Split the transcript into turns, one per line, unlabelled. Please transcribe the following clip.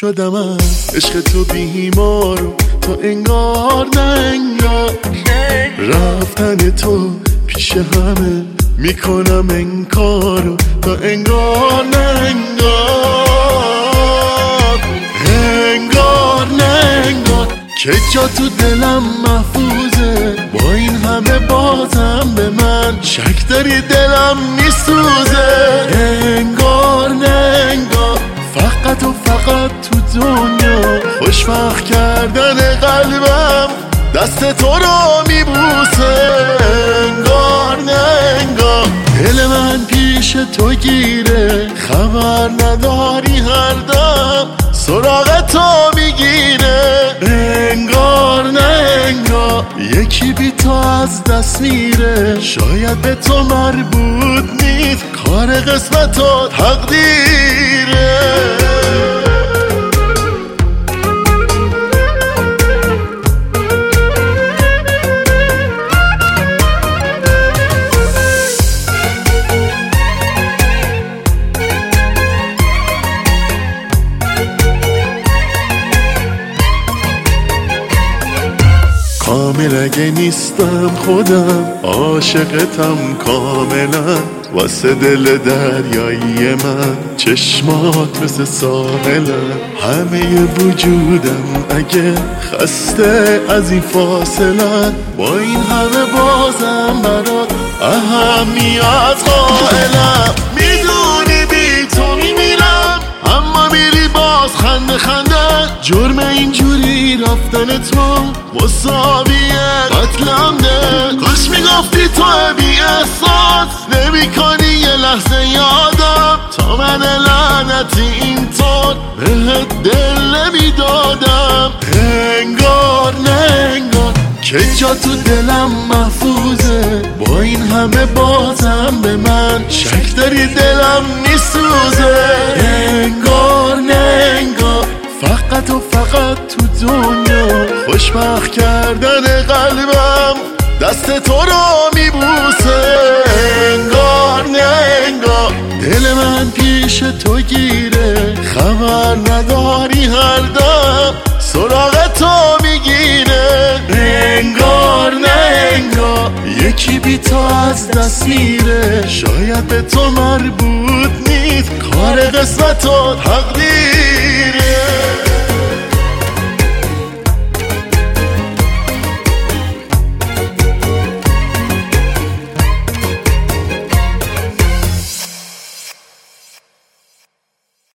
شدم از عشق تو بیمارو تا انگار نه انگار رفتن تو پیش همه میکنم انکارو تا انگار نه انگار که جا تو دلم محفوظه با این همه بازم به من شک داری دلم میسوزه انگار نه انگار فقط و فقط تو دنیا خوشبخت کردن قلبم دست تو رو میبوسه انگار نه انگار دل من پیش تو گیره خبر نداری هر دم سراغ تو میگیره انگار نه انگار یکی بی تو از دست میره شاید به تو مربوط نیست کار قسمت و تقدیره کامل اگه نیستم خودم عاشقتم کاملا واسه دل دریایی من چشمات مثل ساحلن همه وجودم اگه خسته از این فاصلن با این همه بازم برات اهمیت قائلم میدونی بی تو میمیرم اما میری باز خنده خنده جرم اینجوری رفتن تو مساوی قتلم ده کاش میگفتی تو بی احساس نمی کنی یه لحظه یادم تا من لعنتی اینطور بهت دل نمیدادم انگار نه انگار که جا تو دلم محفوظه با این همه بازم به من شک داری دلم میسوزه انگار نه انگار فقط و فقط تو دنیا خوشبخت کردن قلبم دست تو رو میبوسه انگار نه انگار دل من پیش تو گیره خبر نداری هر دم سراغ تو میگیره انگار نه انگار یکی بی تو از دست میره شاید به تو مربوط نیست کار قسمت و تقدیره